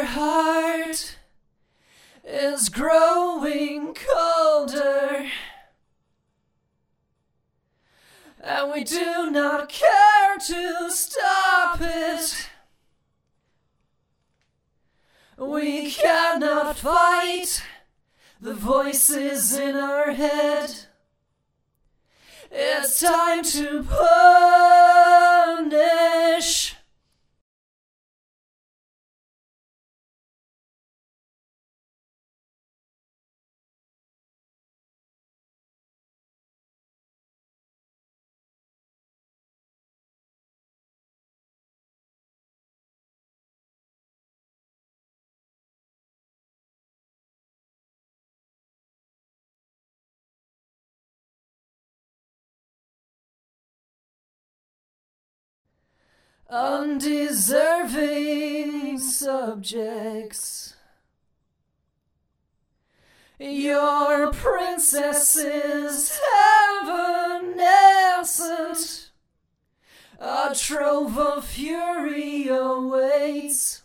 heart is growing colder, and we do not care to stop it. We cannot fight the voices in our head. It's time to punish. Undeserving subjects, your princess is evanescent. A trove of fury awaits.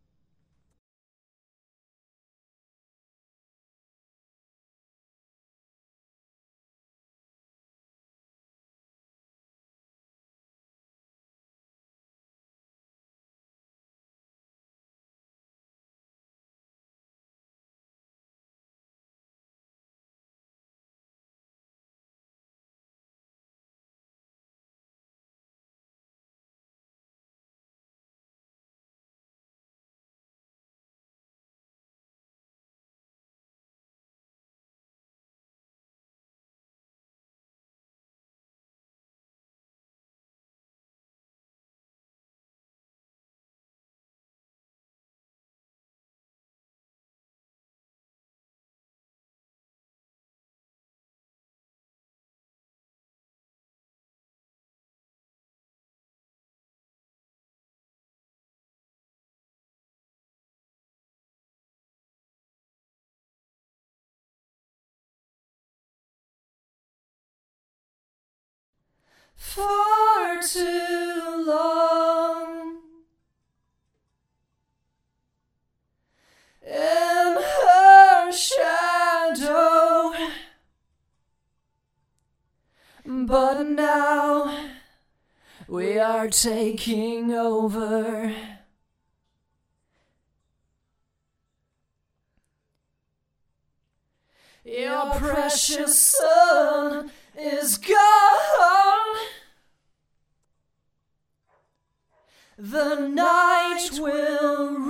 For too long in her shadow, but now we are taking over. Your precious son is gone. The night will